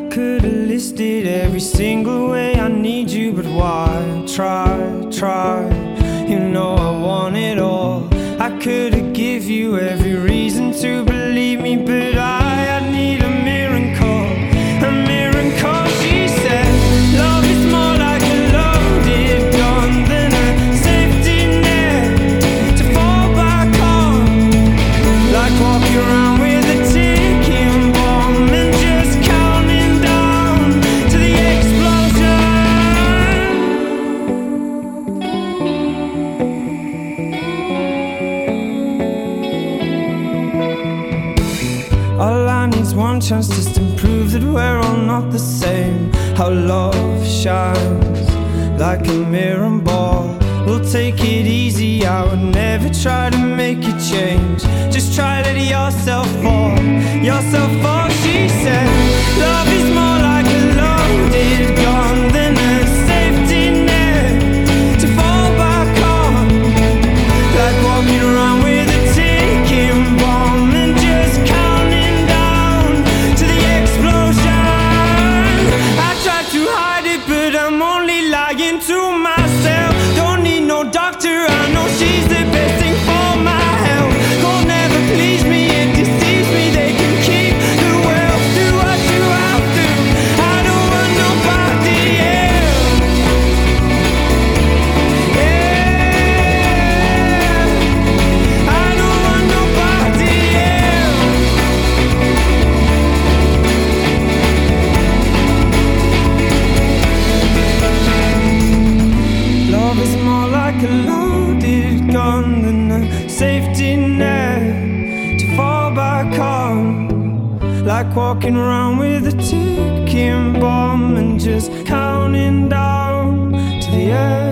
could've listed every single way I need you, but why try? You know I want it all. I could've give you every reason to believe me, but I need a miracle, a miracle. She said love is more like a loaded gun than a safety net to fall back on, like walking around with a ticking bomb and just counting down to the explosion. All I need's one chance just to prove that we're all not the same. How love shines like a mirror ball. We'll take it easy, I would never try to make you change. Just try to let yourself fall, yourself fall. She said love is more like a loaded gun than a safety net to fall back on, like walking around with a ticking bomb and just counting down to the explosion. I tried to hide it, but I'm only lying to myself. Don't need no doctor, I know she's the best thing for my health. Don't never please me, it deceives me. They can keep the wealth, do what you have to. I don't want nobody else. Yeah, I don't want nobody else. Love is more like a loaded gun than a safety net to fall back on, like walking around with a ticking bomb and just counting down to the end.